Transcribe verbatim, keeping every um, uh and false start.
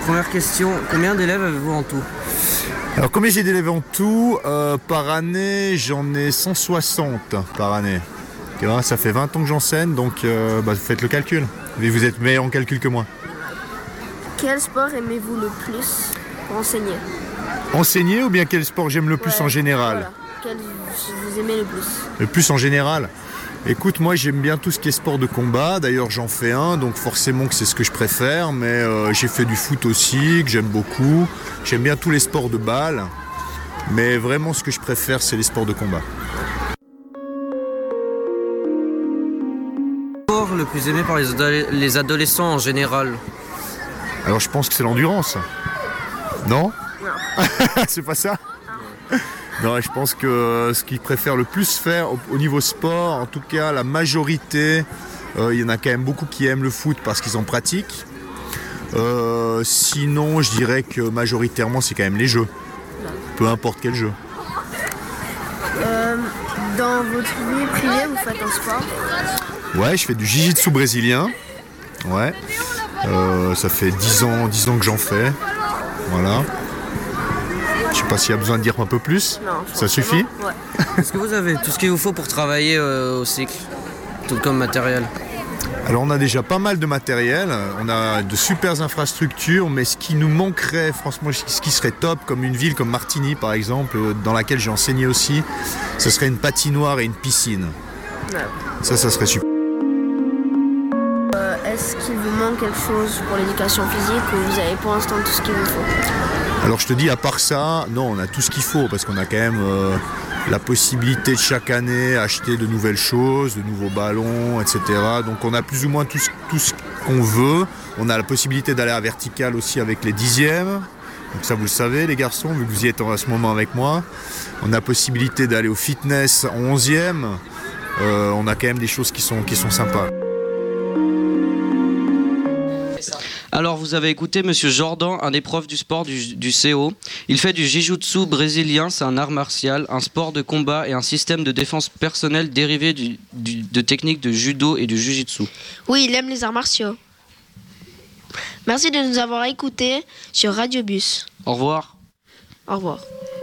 première question, combien d'élèves avez-vous en tout? Alors combien j'ai d'élèves en tout euh, par année? J'en ai cent soixante par année. Tu vois, ça fait vingt ans que j'enseigne, donc euh, bah, faites le calcul. Vous êtes meilleur en calcul que moi. Quel sport aimez-vous le plus pour enseigner? Enseigner ou bien quel sport j'aime le plus Ouais, en général? Voilà. Quel vous aimez le plus? Le plus en général? Écoute, moi j'aime bien tout ce qui est sport de combat, d'ailleurs j'en fais un, donc forcément que c'est ce que je préfère, mais euh, j'ai fait du foot aussi, que j'aime beaucoup. J'aime bien tous les sports de balle, mais vraiment ce que je préfère c'est les sports de combat. Le sport le plus aimé par les, adole- les adolescents en général? Alors je pense que c'est l'endurance. Non? Non. C'est pas ça? Non, je pense que ce qu'ils préfèrent le plus faire au, au niveau sport, en tout cas la majorité, euh, il y en a quand même beaucoup qui aiment le foot parce qu'ils en pratiquent. Euh, sinon, je dirais que majoritairement c'est quand même les jeux. Peu importe quel jeu. Euh, dans votre vie privée, vous faites un sport? Ouais, je fais du jiu-jitsu brésilien. Ouais. Euh, ça fait dix ans, dix ans que j'en fais. Voilà. Je sais pas s'il y a besoin de dire un peu plus. Non. Ça suffit? Ouais. Est-ce que vous avez tout ce qu'il vous faut pour travailler euh, au cycle? Tout comme matériel? Alors on a déjà pas mal de matériel, on a de super infrastructures, mais ce qui nous manquerait, franchement, ce qui serait top, comme une ville comme Martigny par exemple, dans laquelle j'ai enseigné aussi, ce serait une patinoire et une piscine. Ouais. Ça, ça serait super. Euh, est-ce qu'il vous manque quelque chose pour l'éducation physique ou vous avez pour l'instant tout ce qu'il vous faut? Alors je te dis, à part ça, non, on a tout ce qu'il faut, parce qu'on a quand même euh, la possibilité de chaque année acheter de nouvelles choses, de nouveaux ballons, et cetera. Donc on a plus ou moins tout ce, tout ce qu'on veut. On a la possibilité d'aller à vertical aussi avec les dixièmes. Donc ça, vous le savez, les garçons, vu que vous y êtes en ce moment avec moi. On a la possibilité d'aller au fitness en onzième. Euh, on a quand même des choses qui sont, qui sont sympas. Alors vous avez écouté Monsieur Jordan, un des profs du sport du, du C O. Il fait du jiu-jitsu brésilien, c'est un art martial, un sport de combat et un système de défense personnelle dérivé du, du, de techniques de judo et du jiu-jitsu. Oui, il aime les arts martiaux. Merci de nous avoir écoutés sur Radio Bus. Au revoir. Au revoir.